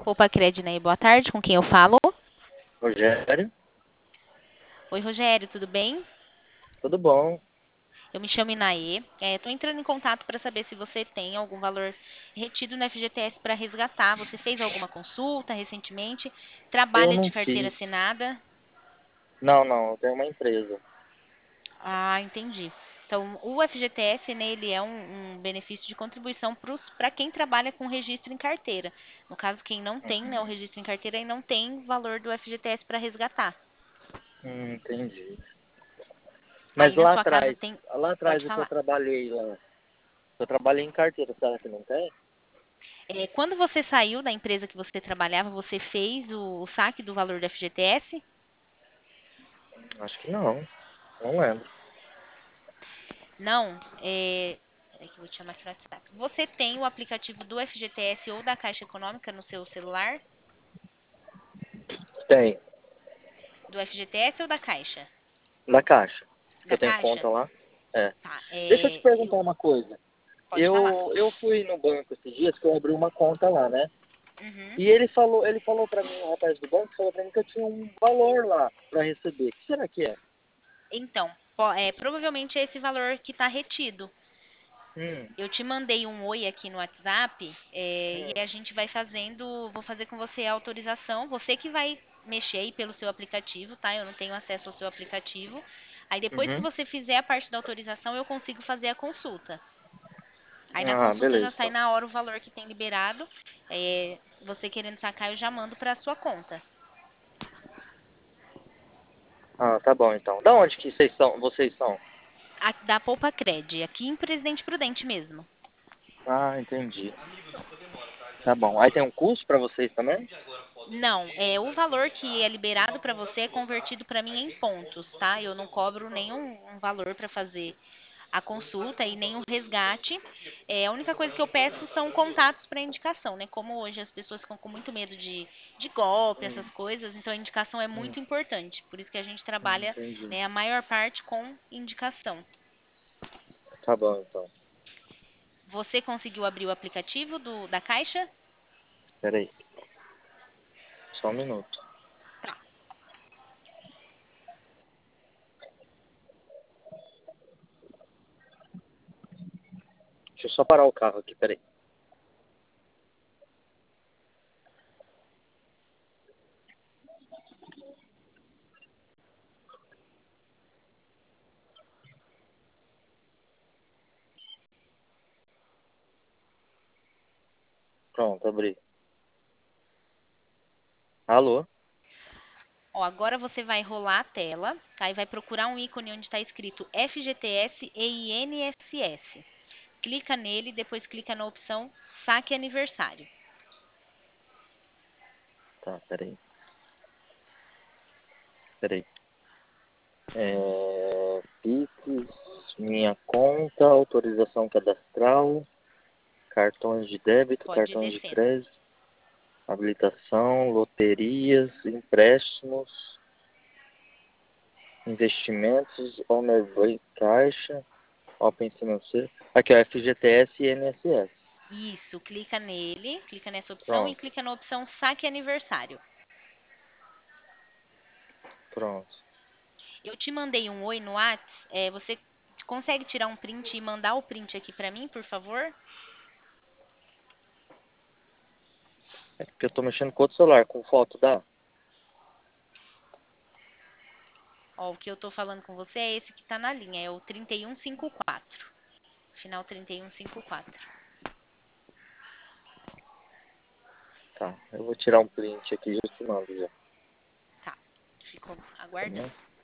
Opa, Credinei, boa tarde, com quem eu falo? Rogério, Oi, Rogério, tudo bem? tudo bom? Eu me chamo Inaê. Estou entrando em contato para saber se você tem algum valor retido no FGTS para resgatar. Você fez alguma consulta recentemente? Eu Trabalha de não carteira fiz. assinada? Não, eu tenho uma empresa. Ah, entendi. Então, o FGTS, né, ele é um benefício de contribuição para quem trabalha com registro em carteira. No caso, quem não tem, né, o registro em carteira e não tem valor do FGTS para resgatar. Entendi. Mas Aí na sua casa tem. lá Pode atrás o que eu falar. trabalhei lá, eu trabalhei em carteira, será que não tem? Quando você saiu da empresa que você trabalhava, você fez o saque do valor do FGTS? Acho que não lembro. Não. Peraí que eu vou te chamar aqui no WhatsApp. Você tem o aplicativo do FGTS ou da Caixa Econômica no seu celular? Tem, Do FGTS ou da Caixa? na Caixa, que Da eu tenho Caixa? conta lá. É. Tá. Deixa eu te perguntar uma coisa. Pode falar. Eu fui no banco esses dias que eu abri uma conta lá, né? Uhum. E ele falou pra mim, o rapaz do banco falou pra mim que eu tinha um valor lá pra receber. O que será que é? Então, provavelmente é esse valor que está retido. Hum, Eu te mandei um oi aqui no WhatsApp, hum, e a gente vai fazendo, vou fazer com você a autorização, você que vai mexer aí pelo seu aplicativo, tá? Eu não tenho acesso ao seu aplicativo. Aí depois que uhum. você fizer a parte da autorização, eu consigo fazer a consulta. Aí na Ah, consulta beleza, já sai então. na hora o valor que tem liberado. Você querendo sacar, eu já mando para a sua conta. Ah, tá bom então. Da onde que vocês são? Da Poupa Cred, aqui em Presidente Prudente mesmo. Ah, entendi. Tá bom. Aí tem um custo pra vocês também? Não, o valor que é liberado para você é convertido para mim em pontos, tá? Eu não cobro nenhum um valor para fazer a consulta e nem o resgate. A única coisa que eu peço são contatos para indicação, né? Como hoje as pessoas ficam com muito medo de golpe, Hum, essas coisas, então a indicação é hum, muito importante. Por isso que a gente trabalha, entendi. né, a maior parte com indicação. Tá bom então. Você conseguiu abrir o aplicativo da Caixa? Peraí, só um minuto. Deixa eu só parar o carro aqui, peraí. Pronto, abri. Alô? Ó, agora você vai rolar a tela, tá? E vai procurar um ícone onde está escrito FGTS e INSS. Clica nele, depois clica na opção Saque Aniversário. Tá, peraí. Pix, minha conta, autorização cadastral, cartões de débito, Pode ir cartões de descendo. crédito, habilitação, loterias, empréstimos, investimentos, Honorbank Caixa, Open Financeiro. Aqui, ó, FGTS e INSS. Isso, clica nessa opção e Pronto, clica na opção Saque Aniversário. pronto. Eu te mandei um oi no Whats, você consegue tirar um print e mandar o print aqui pra mim, por favor? É porque eu tô mexendo com outro celular, com foto da... Ó, o que eu tô falando com você é esse que tá na linha, é o 3154. Final 3154. Tá, eu vou tirar um print aqui e eu te mando já. Tá, ficou Tá bom? aguardando.